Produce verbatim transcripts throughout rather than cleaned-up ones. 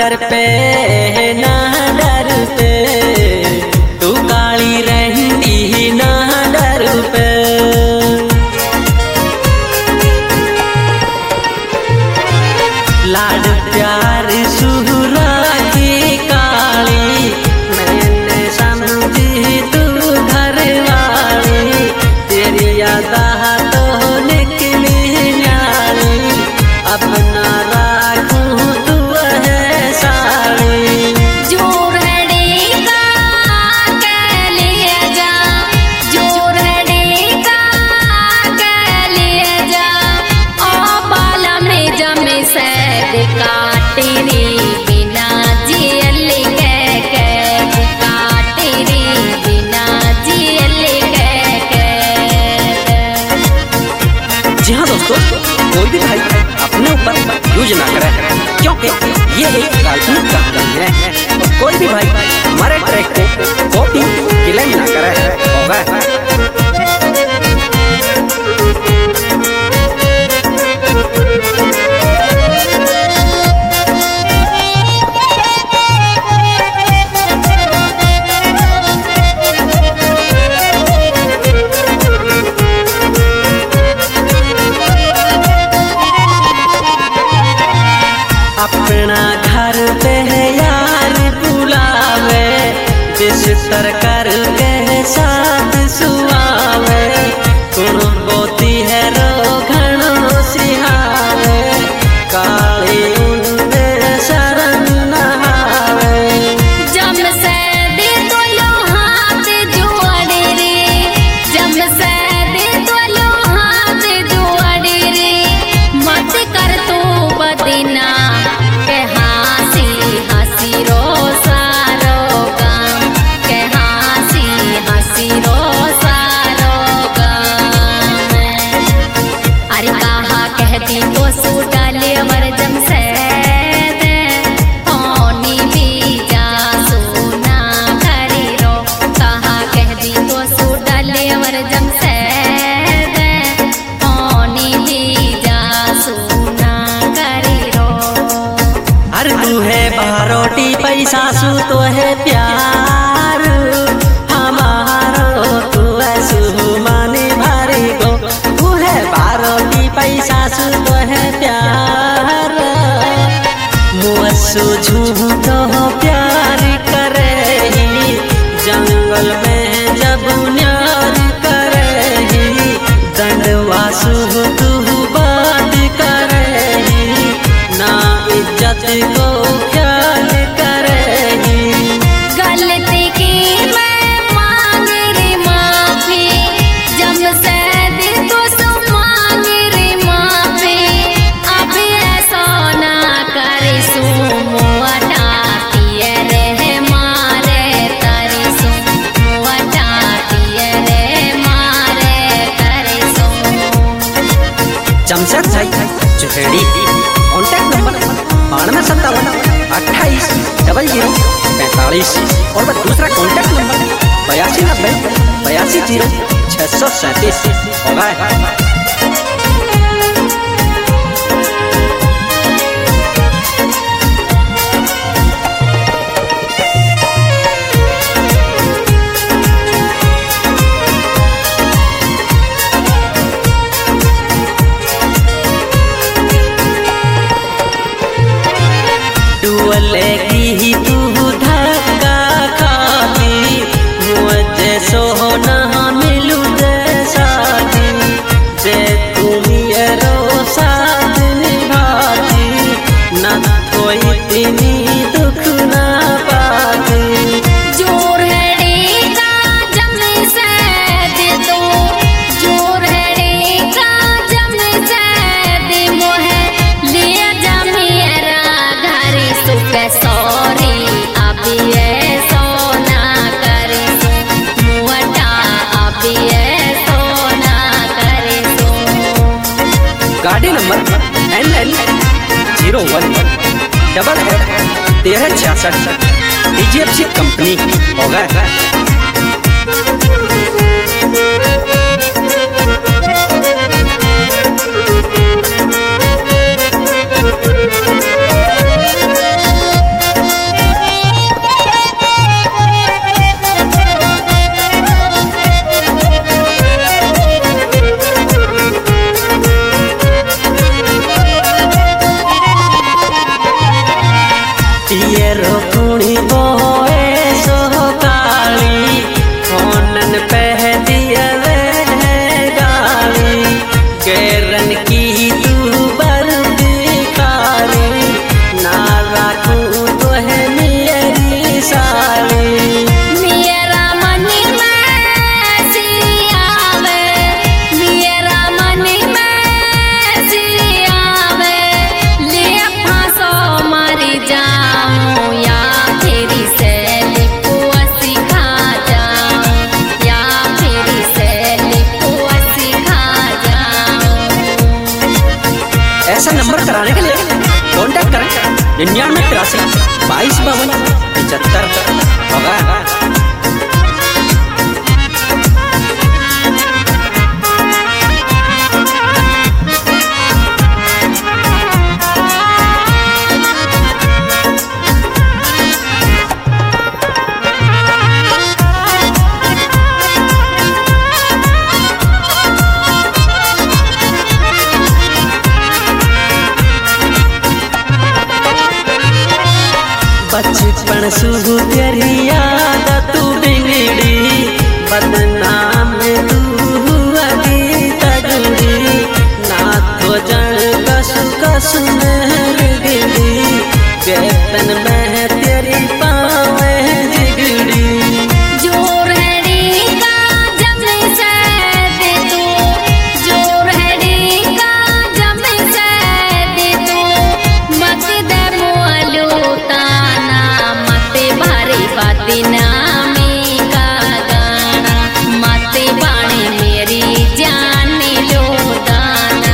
डर पे ना डर पे, तू काली रहती ना डर पे। लाड प्यार सुहरा की काली, मैंने समझी तू घर वाली, तेरी याद तो निकली न्याली, अपना राखूं तू है साड़ी। जो रहेगा के लिए जा, जो रहेगा के लिए जा, ओ बाला में जमे से काटेरी बिना जियल के के, काटेरी बिना जियल के के। जी हाँ दोस्तों, कोई भी भाई अपने ऊपर यूज ना करे, क्योंकि ये एक काल्पनिक कहानी है। तो कोई भी भाई हमारे ट्रैक को कॉपी क्लेम ना करे, होगा। अपना घर पे यार बुलावे, बिस्तर करके साथ सुआवे, तुम बोती है रो घणो सिहावे, काली उनके शरण नहावे। जम से दे तो लो हाथ जोड़े रे, जम से दे तो लो हाथ जोड़े रे, मत कर तू बदना के हंसी हंसी रो सारो काम, के हंसी हंसी रो सारो काम। अरे कहा कहती तो सूडाले अमर जम से दे, पानी भी जा सोना घरी रो, कहा कहती तो सूडाले अमर जम से दे, पानी भी जा सोना घरी रो। अरे तू है बारोटी पैसा सू तो है प्यार हमारो, तू है सुमानी भारी को, तू है बारोटी पैसा सू तो है प्यार। मुझसे झूठो प्यार करेगी, जंगल में जब न्यार करेगी, दंडवासु तू बात करेगी, ना इज्जत को ख्याल करेगी। गलती की मैं मांग रे माफी, जम से दे तो सो मांग रे माफी, अब ऐसा ना करे सो मुआटाती रे मारे तारी सो, मुआटाती रे मारे तारी सो। जमशेद भाई चुहेड़ी, कॉन्टैक्ट नंबर बानवे सत्तावन अट्ठाईस डबल जीरो पैंतालीस, और वह दूसरा कॉन्टैक्ट नंबर बयासी नब्बे बयासी जीरो छः सौ सैंतीस होगा। लेगी तू धक्का खाती, मुझे सोना मिलू जैसा, जे तुम ये रो साथ निभाती, न कोई इतनी दुख ना पाती। जोर रहेगा जम से दे दो, जोर रहेगा जम से दे मोहे, ले जा मेरा घर सुख सौरी, अब ये सोना करे सो, मुअटा अब ये सोना करे सो। गाड़ी number N L zero one double तेरह छियासठ D G F C company होगा। ऐसा नंबर कराने के लिए कॉन्टैक्ट करें निन्यानवे तिरासी बाईस बावन पचहत्तर होगा। बचपन शुभ तेरी याद तू बिगड़ी बदनाम तू अगी तगड़ी ना तो जन कसु कसु मेहर गिरी वेतन में तेरी पावे जिगड़ी जोर है का जम से दे तू जोर है का जम से दे तू मत दे मोलू ताना मत भारी बाती नामी का गाना मत बाणे मेरी जान लो दाना।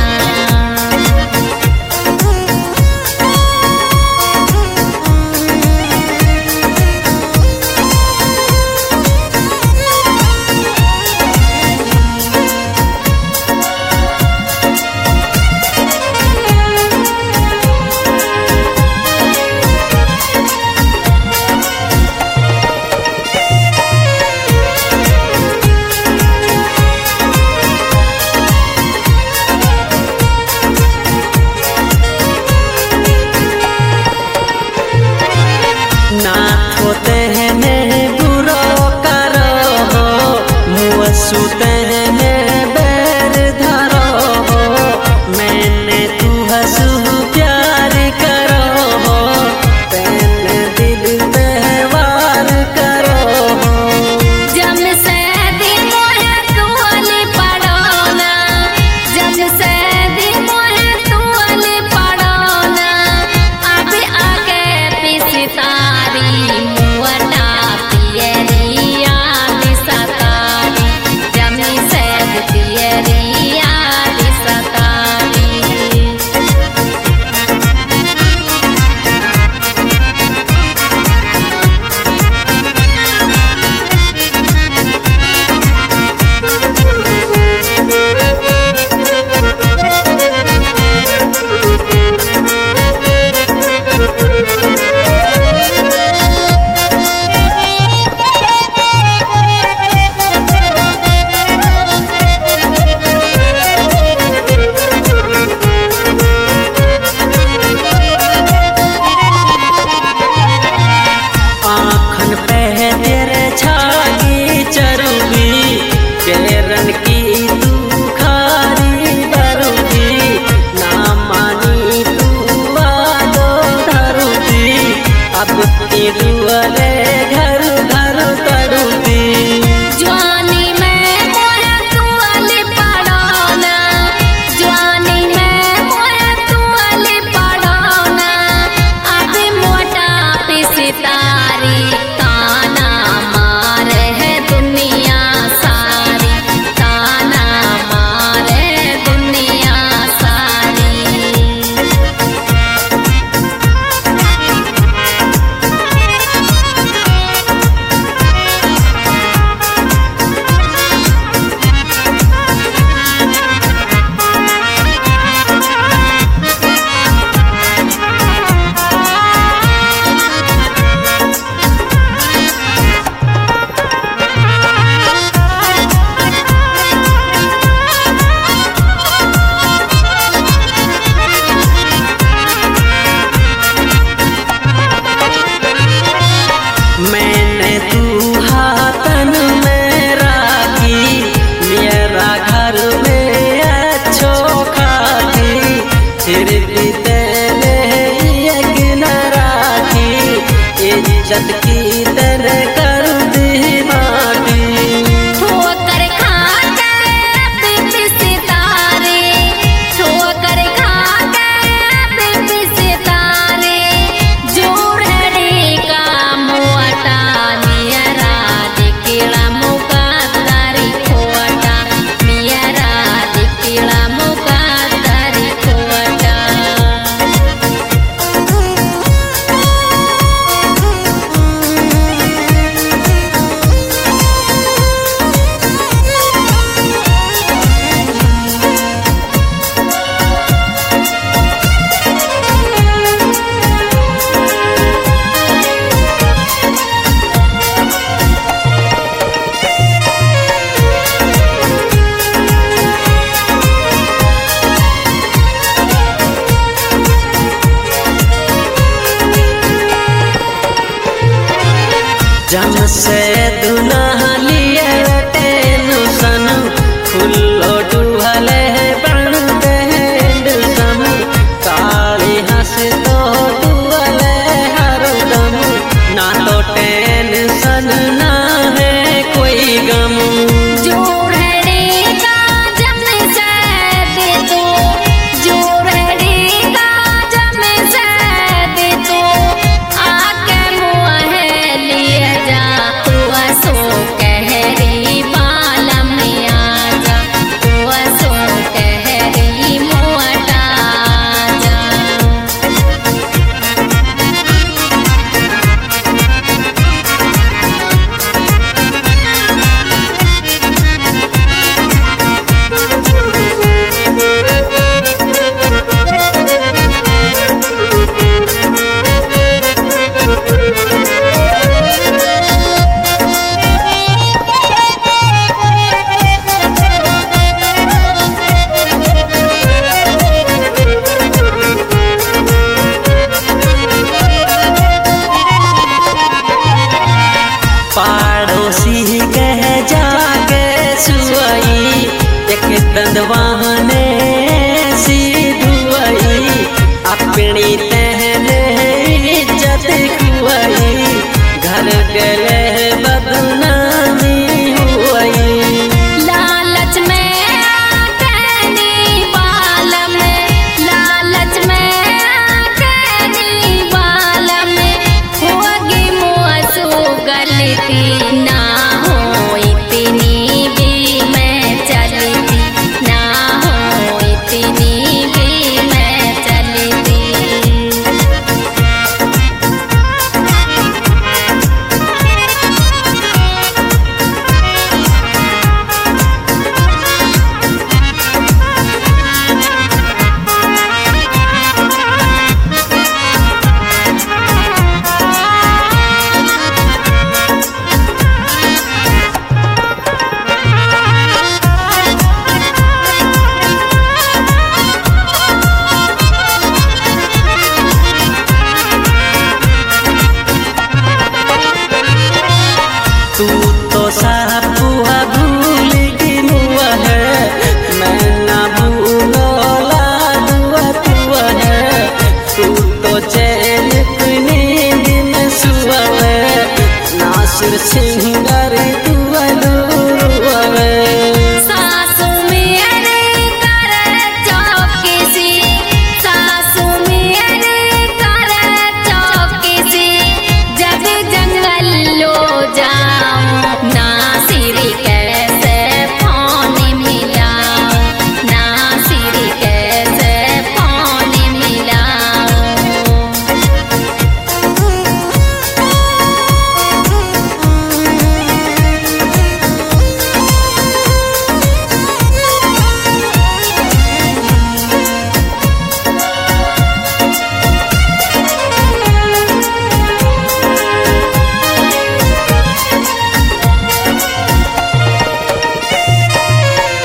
से